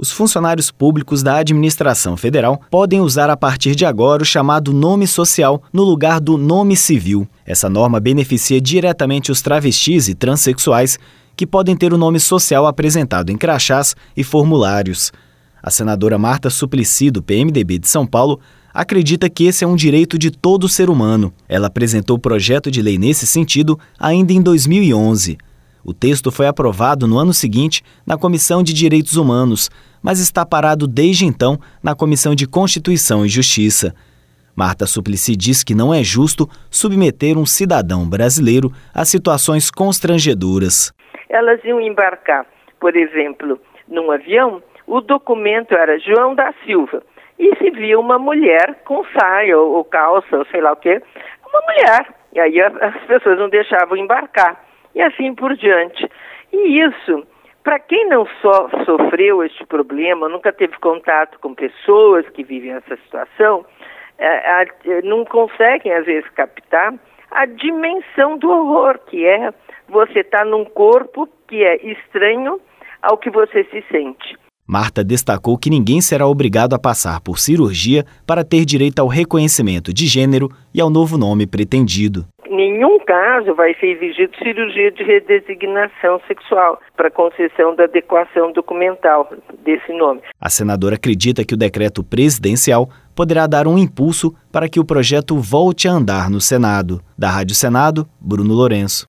Os funcionários públicos da administração federal podem usar a partir de agora o chamado nome social no lugar do nome civil. Essa norma beneficia diretamente os travestis e transexuais que podem ter o nome social apresentado em crachás e formulários. A senadora Marta Suplicy, do PMDB de São Paulo, acredita que esse é um direito de todo ser humano. Ela apresentou o projeto de lei nesse sentido ainda em 2011. O texto foi aprovado no ano seguinte na Comissão de Direitos Humanos, mas está parado desde então na Comissão de Constituição e Justiça. Marta Suplicy diz que não é justo submeter um cidadão brasileiro a situações constrangedoras. Elas iam embarcar, por exemplo, num avião, o documento era João da Silva, e se via uma mulher com saia ou calça, ou sei lá o quê, uma mulher, e aí as pessoas não deixavam embarcar, e assim por diante. E isso, para quem não só sofreu este problema, nunca teve contato com pessoas que vivem essa situação, não conseguem, às vezes, captar a dimensão do horror, que é você estar num corpo que é estranho ao que você se sente. Marta destacou que ninguém será obrigado a passar por cirurgia para ter direito ao reconhecimento de gênero e ao novo nome pretendido. Em nenhum caso vai ser exigido cirurgia de redesignação sexual para concessão da adequação documental desse nome. A senadora acredita que o decreto presidencial poderá dar um impulso para que o projeto volte a andar no Senado. Da Rádio Senado, Bruno Lourenço.